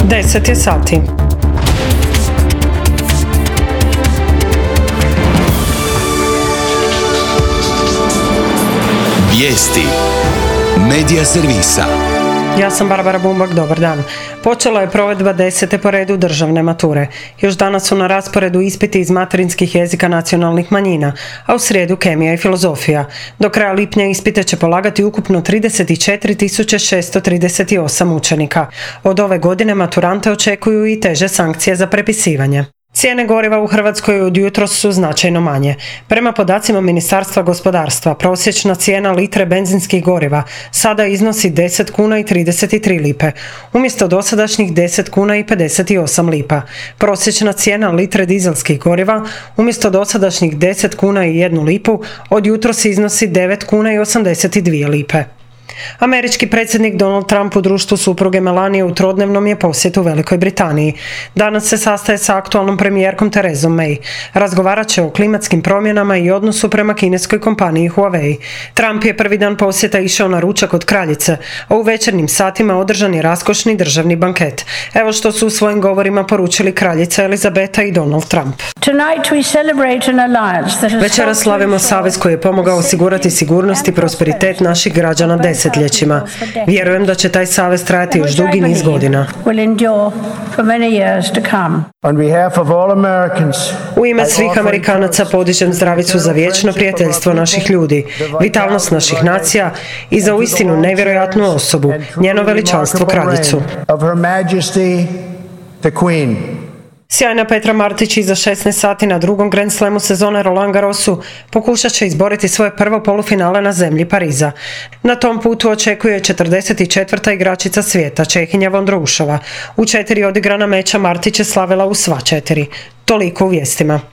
10 je sati. Vijesti Medija servisa. Ja sam Barbara Bumbak, dobar dan. Počela je provedba 10. po redu državne mature. Još danas su na rasporedu ispiti iz materinskih jezika nacionalnih manjina, a u srijedu kemija i filozofija. Do kraja lipnja ispite će polagati ukupno 34.638 učenika. Od ove godine maturante očekuju i teže sankcije za prepisivanje. Cijene goriva u Hrvatskoj od jutros su značajno manje. Prema podacima Ministarstva gospodarstva, prosječna cijena litre benzinskih goriva sada iznosi 10 kuna i 33 lipe, umjesto dosadašnjih 10 kuna i 58 lipa. Prosječna cijena litre dizelskih goriva umjesto dosadašnjih 10 kuna i 1 lipu od jutros iznosi 9 kuna i 82 lipe. Američki predsjednik Donald Trump u društvu supruge Melanie u trodnevnom je posjetu Velikoj Britaniji. Danas se sastaje sa aktualnom premijerkom Therezom May. Razgovarat će o klimatskim promjenama i odnosu prema kineskoj kompaniji Huawei. Trump je prvi dan posjeta išao na ručak od kraljice, a u večernjim satima održan je raskošni državni banket. Evo što su u svojim govorima poručili kraljica Elizabeta i Donald Trump. Večeras slavimo savez koji je pomogao osigurati sigurnost i prosperitet naših građana desetljećima. Vjerujem da će taj savez trajati još dugi niz godina. U ime svih Amerikanaca podižem zdravicu za vječno prijateljstvo naših ljudi, vitalnost naših nacija i za uistinu nevjerojatnu osobu, njeno veličanstvo kraljicu. Sjajna Petra Martić iza 16 sati na drugom Grand Slamu sezone Roland Garrosu pokušat će izboriti svoje prvo polufinale na zemlji Pariza. Na tom putu očekuje 44. igračica svijeta, Čehinja Vondroušova. U 4 odigrana meča Martić je slavila u sva 4. Toliko u vijestima.